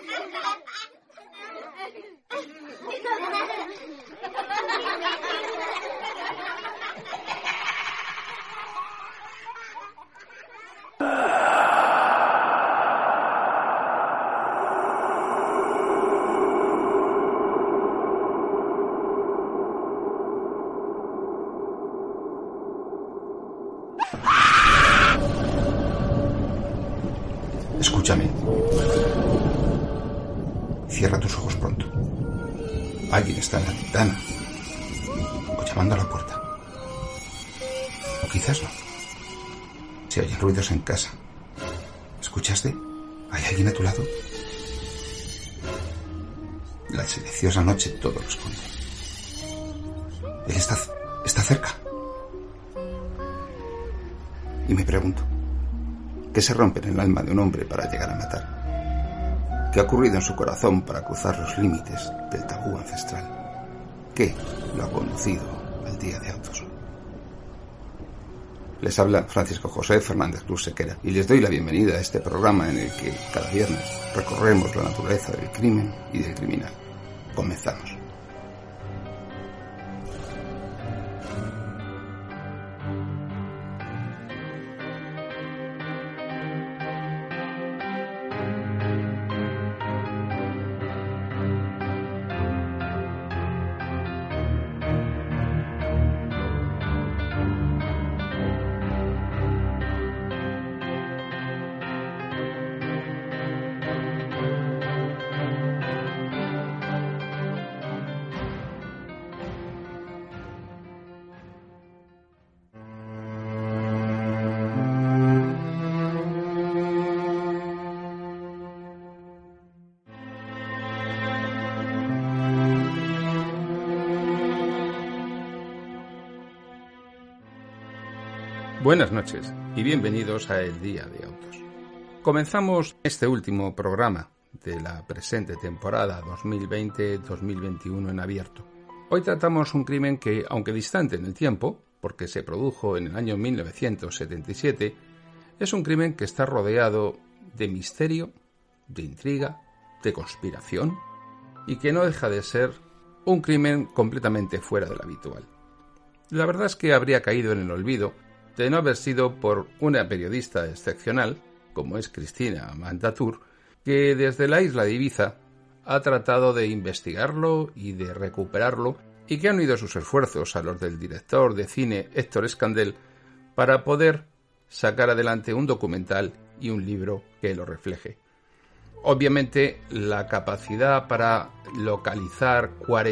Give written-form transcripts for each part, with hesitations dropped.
Escúchame. Cierra tus ojos pronto. Alguien está en la ventana o llamando a la puerta. O quizás no. Se oyen ruidos en casa. ¿Escuchaste? ¿Hay alguien a tu lado? La silenciosa noche todo lo esconde. Él está cerca. Y me pregunto, ¿qué se rompe en el alma de un hombre para llegar a matar? ¿Qué ha ocurrido en su corazón para cruzar los límites del tabú ancestral? ¿Qué lo ha conducido al día de autos? Les habla Francisco José Fernández Cruz Sequera y les doy la bienvenida a este programa en el que cada viernes recorremos la naturaleza del crimen y del criminal. Comenzamos. Buenas noches y bienvenidos a El Día de Autos. Comenzamos este último programa de la presente temporada 2020-2021 en abierto. Hoy tratamos un crimen que, aunque distante en el tiempo, porque se produjo en el año 1977, es un crimen que está rodeado de misterio, de intriga, de conspiración y que no deja de ser un crimen completamente fuera de lo habitual. La verdad es que habría caído en el olvido de no haber sido por una periodista excepcional, como es Cristina Mantatur, que desde la isla de Ibiza ha tratado de investigarlo y de recuperarlo y que han unido sus esfuerzos a los del director de cine Héctor Escandel para poder sacar adelante un documental y un libro que lo refleje. Obviamente, la capacidad para localizar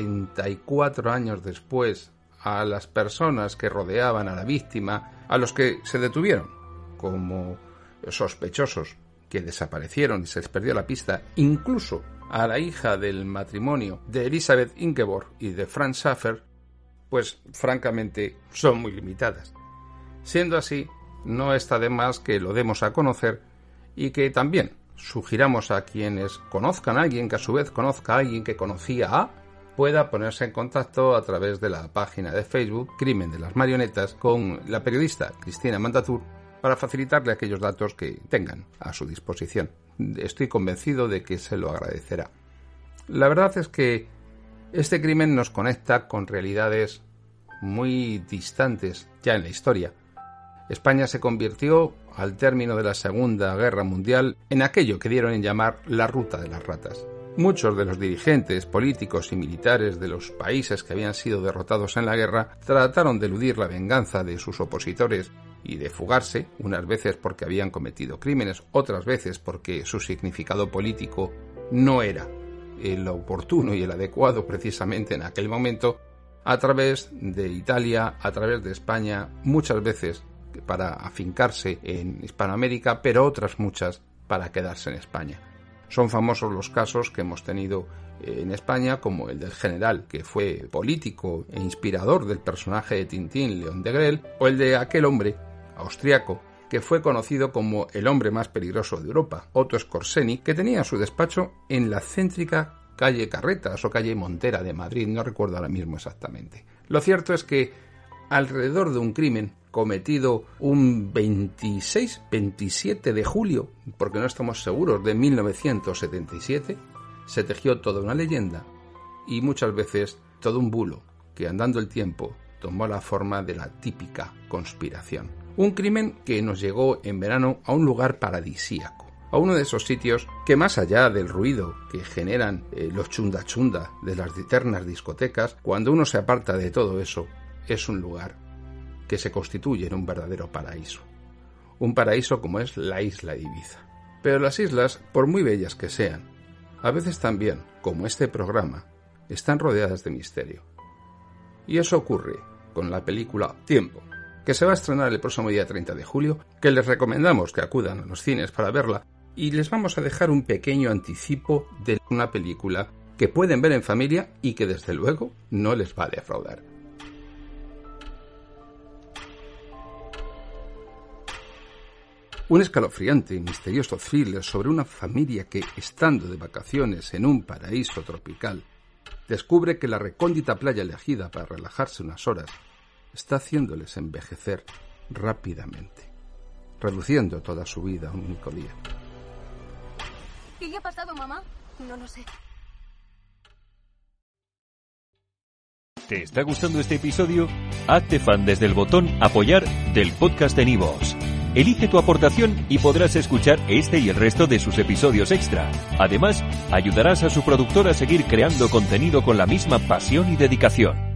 44 años después a las personas que rodeaban a la víctima, a los que se detuvieron como sospechosos, que desaparecieron y se les perdió la pista, incluso a la hija del matrimonio de Elizabeth Ingeborg y de Franz Schaffer, pues francamente son muy limitadas. Siendo así, no está de más que lo demos a conocer y que también sugiramos a quienes conozcan a alguien que a su vez conozca a alguien que conocía a, pueda ponerse en contacto a través de la página de Facebook Crimen de las Marionetas con la periodista Cristina Mantatur para facilitarle aquellos datos que tengan a su disposición. Estoy convencido de que se lo agradecerá. La verdad es que este crimen nos conecta con realidades muy distantes ya en la historia. España se convirtió, al término de la Segunda Guerra Mundial, en aquello que dieron en llamar la ruta de las ratas. Muchos de los dirigentes políticos y militares de los países que habían sido derrotados en la guerra trataron de eludir la venganza de sus opositores y de fugarse, unas veces porque habían cometido crímenes, otras veces porque su significado político no era el oportuno y el adecuado precisamente en aquel momento, a través de Italia, a través de España, muchas veces para afincarse en Hispanoamérica, pero otras muchas para quedarse en España. Son famosos los casos que hemos tenido en España, como el del general, que fue político e inspirador del personaje de Tintín, León de Grel, o el de aquel hombre austriaco que fue conocido como el hombre más peligroso de Europa, Otto Skorzeny, que tenía su despacho en la céntrica calle Carretas o calle Montera de Madrid, no recuerdo ahora mismo exactamente. Lo cierto es que alrededor de un crimen cometido un 27 de julio, porque no estamos seguros, de 1977, se tejió toda una leyenda y muchas veces todo un bulo que, andando el tiempo, tomó la forma de la típica conspiración. Un crimen que nos llegó en verano a un lugar paradisíaco, a uno de esos sitios que, más allá del ruido que generan los chunda chunda de las eternas discotecas, cuando uno se aparta de todo eso, es un lugar que se constituye en un verdadero paraíso. Un paraíso como es la isla de Ibiza. Pero las islas, por muy bellas que sean, a veces también, como este programa, están rodeadas de misterio. Y eso ocurre con la película Tiempo, que se va a estrenar el próximo día 30 de julio, que les recomendamos que acudan a los cines para verla, y les vamos a dejar un pequeño anticipo de una película que pueden ver en familia y que desde luego no les va a defraudar. Un escalofriante y misterioso thriller sobre una familia que, estando de vacaciones en un paraíso tropical, descubre que la recóndita playa elegida para relajarse unas horas está haciéndoles envejecer rápidamente, reduciendo toda su vida a un único día. ¿Qué le ha pasado, mamá? No lo sé. ¿Te está gustando este episodio? Hazte fan desde el botón Apoyar del podcast de Nivos. Elige tu aportación y podrás escuchar este y el resto de sus episodios extra. Además, ayudarás a su productor a seguir creando contenido con la misma pasión y dedicación.